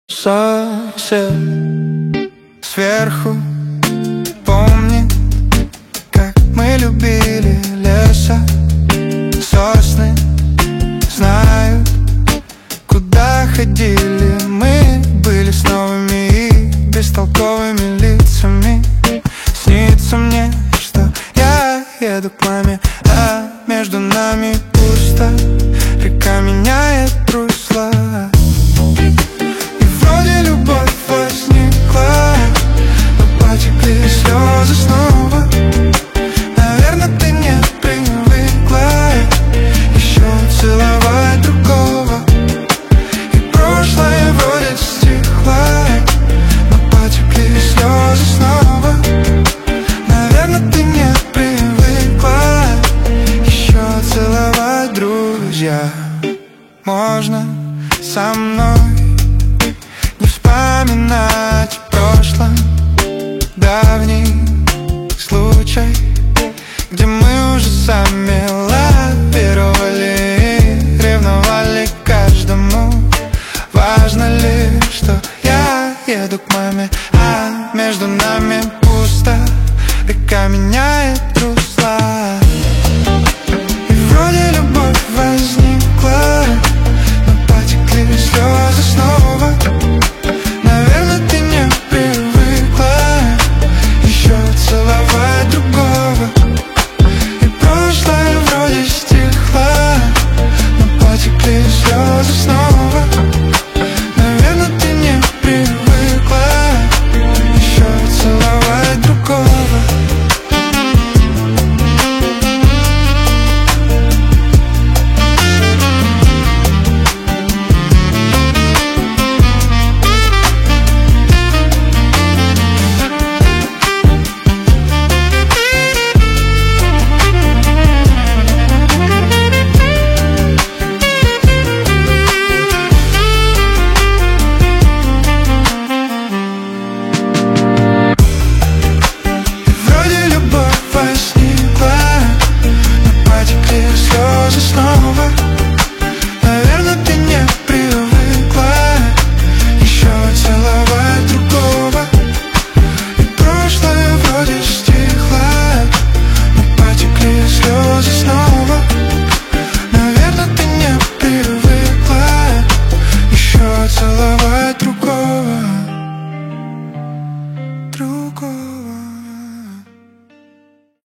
Сосед сверху помнит, как мы любили леса. Сосны знают, куда ходили. Мы были с новыми и бестолковыми лицами. Снится мне, что я еду к маме, а между нами пусто. Река меняет русло, и вроде любовь возникла, но потекли слезы снова. Наверное, ты не привыкла еще целовать другого, и прошлое вроде стихло, но потекли слезы снова. Наверное, ты не привыкла еще целовать, друзья. Можно со мной не вспоминать в прошлом давний случай, где мы уже сами лавировали и ревновали к каждому. Важно ли, что я еду к маме, а между нами пусто. Река меняет русло,